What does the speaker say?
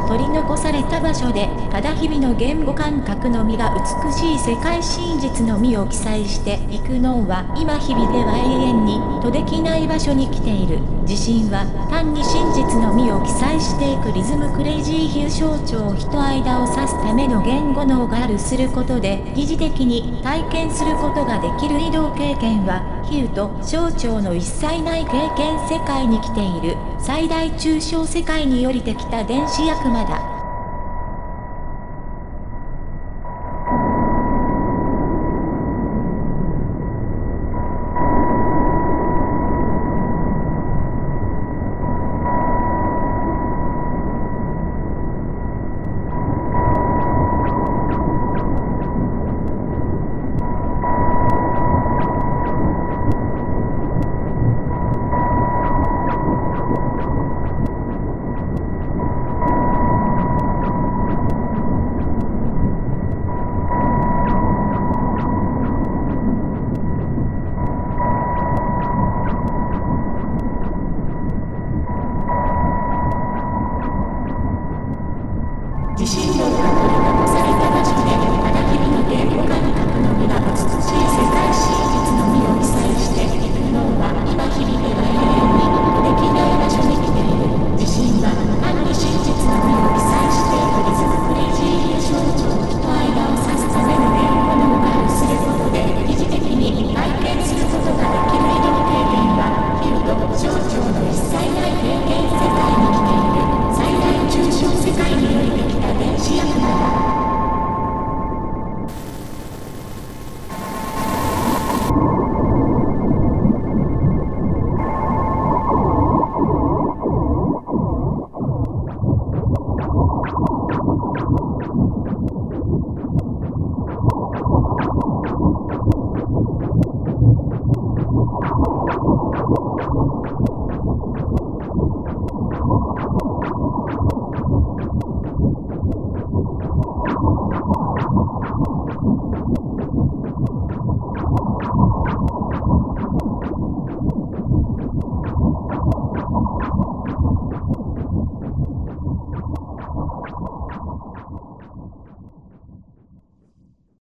取り残された場所で、ただ日々の言語感覚のみが美しい世界真実のみを記載していくのは、今日々では永遠にとできない場所に来ている。自信は単に真実のみを記載していくリズムクレイジー比喩象徴人間を指すための言語脳があるすることで疑似的に体験することができる移動経験は比喩と象徴の一切ない経験世界に来ている最大抽象世界によりてきた電子悪魔だ。